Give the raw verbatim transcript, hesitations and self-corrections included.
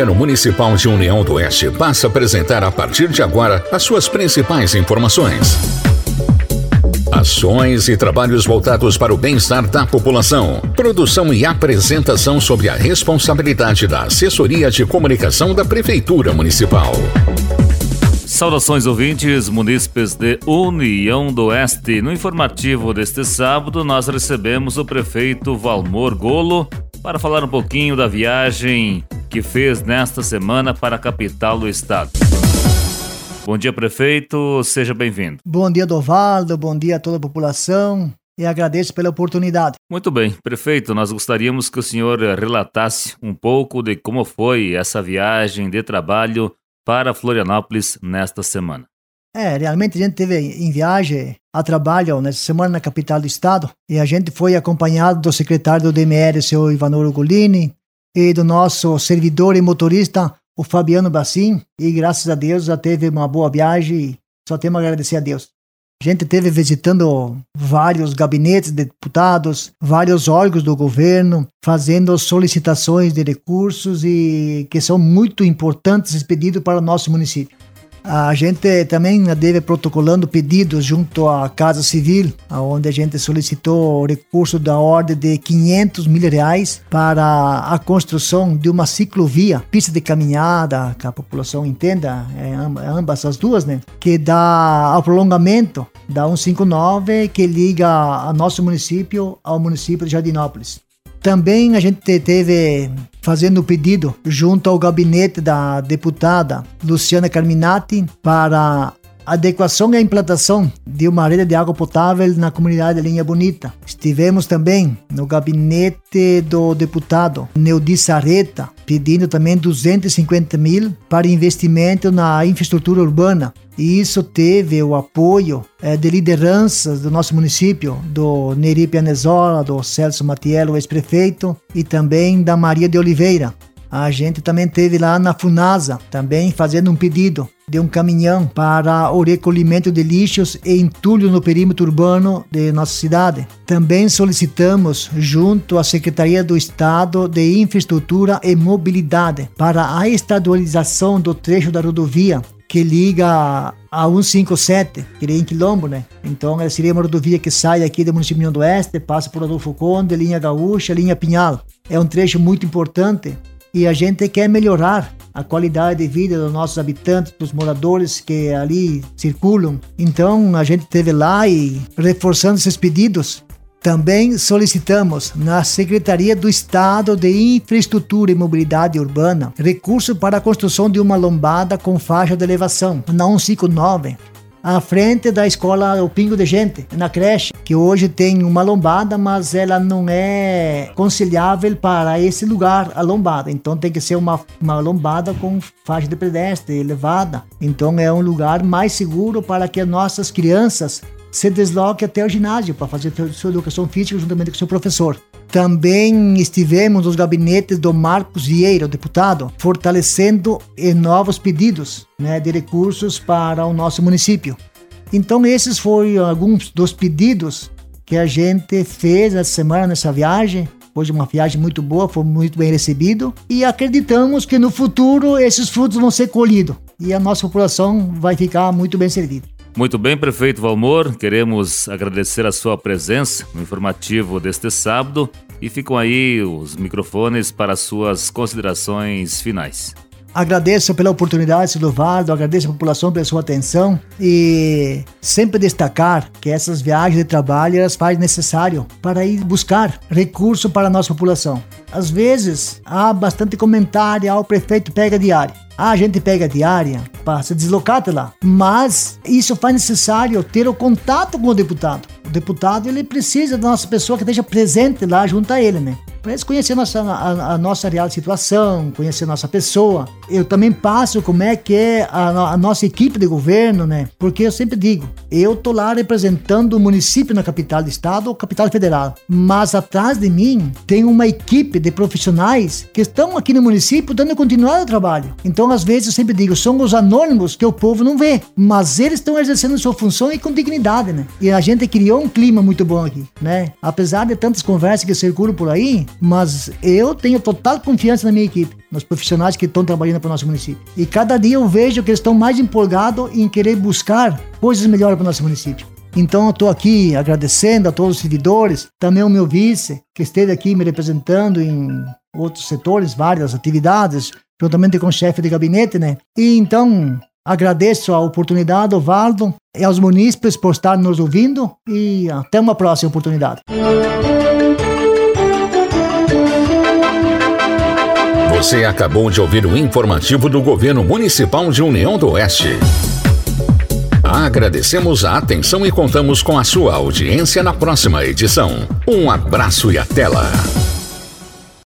Governo Municipal de União do Oeste passa a apresentar a partir de agora as suas principais informações. Ações e trabalhos voltados para o bem-estar da população. Produção e apresentação sob a responsabilidade da Assessoria de Comunicação da Prefeitura Municipal. Saudações ouvintes, munícipes de União do Oeste. No informativo deste sábado, nós recebemos o prefeito Valmor Golo para falar um pouquinho da viagem que fez nesta semana para a capital do estado. Bom dia, prefeito, seja bem-vindo. Bom dia, Dovaldo, bom dia a toda a população e agradeço pela oportunidade. Muito bem, prefeito, nós gostaríamos que o senhor relatasse um pouco de como foi essa viagem de trabalho para Florianópolis nesta semana. É, realmente a gente teve em viagem a trabalho nessa semana na capital do estado e a gente foi acompanhado do secretário do D M R, o senhor Ivanor Ugolini, e do nosso servidor e motorista, o Fabiano Bassim, e graças a Deus já teve uma boa viagem e só temos a agradecer a Deus. A gente teve visitando vários gabinetes de deputados, vários órgãos do governo, fazendo solicitações de recursos e que são muito importantes expedidos para o nosso município. A gente também deve protocolando pedidos junto à Casa Civil, onde a gente solicitou recurso da ordem de quinhentos mil reais para a construção de uma ciclovia, pista de caminhada, que a população entenda, é, ambas as duas, né? Que dá ao prolongamento da cento e cinquenta e nove, que liga a nosso município ao município de Jardinópolis. Também a gente teve fazendo o pedido junto ao gabinete da deputada Luciana Carminati para a adequação e a implantação de uma rede de água potável na comunidade de Linha Bonita. Estivemos também no gabinete do deputado Neudi Sarreta, pedindo também duzentos e cinquenta mil para investimento na infraestrutura urbana. E isso teve o apoio é, de lideranças do nosso município, do Neri Pianezola, do Celso Matiello, ex-prefeito, e também da Maria de Oliveira. A gente também teve lá na Funasa, também fazendo um pedido de um caminhão para o recolhimento de lixos e entulho no perímetro urbano de nossa cidade. Também solicitamos, junto à Secretaria do Estado de Infraestrutura e Mobilidade, para a estadualização do trecho da rodovia que liga a cento e cinquenta e sete, que é em Quilombo, né? Então, ela seria uma rodovia que sai aqui do município de União do Oeste, passa por Adolfo Conde, linha Gaúcha, linha Pinhal. É um trecho muito importante e a gente quer melhorar a qualidade de vida dos nossos habitantes, dos moradores que ali circulam. Então, a gente esteve lá e reforçando esses pedidos. Também solicitamos na Secretaria do Estado de Infraestrutura e Mobilidade Urbana recurso para a construção de uma lombada com faixa de elevação na cento e cinquenta e nove, à frente da escola O Pingo de Gente, na creche, que hoje tem uma lombada, mas ela não é conciliável para esse lugar, a lombada. Então tem que ser uma, uma lombada com faixa de pedestre elevada. Então é um lugar mais seguro para que as nossas crianças se desloque até o ginásio para fazer sua educação física juntamente com seu professor. Também estivemos nos gabinetes do Marcos Vieira, o deputado, fortalecendo novos pedidos, né, de recursos para o nosso município. Então esses foram alguns dos pedidos que a gente fez essa semana nessa viagem. Foi uma viagem muito boa, foi muito bem recebido e acreditamos que no futuro esses frutos vão ser colhidos e a nossa população vai ficar muito bem servida. Muito bem, prefeito Valmor, queremos agradecer a sua presença no informativo deste sábado e ficam aí os microfones para as suas considerações finais. Agradeço pela oportunidade, senhor Dovaldo, agradeço a população pela sua atenção e sempre destacar que essas viagens de trabalho elas fazem necessário para ir buscar recurso para a nossa população. Às vezes há bastante comentário, ah, o prefeito pega diária. Ah, a gente pega diária para se deslocar até lá, mas isso faz necessário ter o contato com o deputado. O deputado ele precisa da nossa pessoa que esteja presente lá junto a ele, né? Para eles conhecerem a nossa, a, a nossa real situação, conhecer a nossa pessoa. Eu também passo como é que é a, a nossa equipe de governo, né? Porque eu sempre digo, eu tô lá representando o município na capital do estado ou capital federal, mas atrás de mim tem uma equipe de profissionais que estão aqui no município dando continuidade ao trabalho. Então, às vezes, eu sempre digo, são os anônimos que o povo não vê, mas eles estão exercendo sua função e com dignidade, né? E a gente criou um clima muito bom aqui, né? Apesar de tantas conversas que circulam por aí, mas eu tenho total confiança na minha equipe, nos profissionais que estão trabalhando para o nosso município. E cada dia eu vejo que eles estão mais empolgados em querer buscar coisas melhores para o nosso município. Então eu estou aqui agradecendo a todos os servidores, também o meu vice, que esteve aqui me representando em outros setores, várias atividades, juntamente com o chefe de gabinete, né? E então agradeço a oportunidade, Valdo, e aos munícipes por estar nos ouvindo, e até uma próxima oportunidade. Você acabou de ouvir o informativo do Governo Municipal de União do Oeste. Agradecemos a atenção e contamos com a sua audiência na próxima edição. Um abraço e até lá!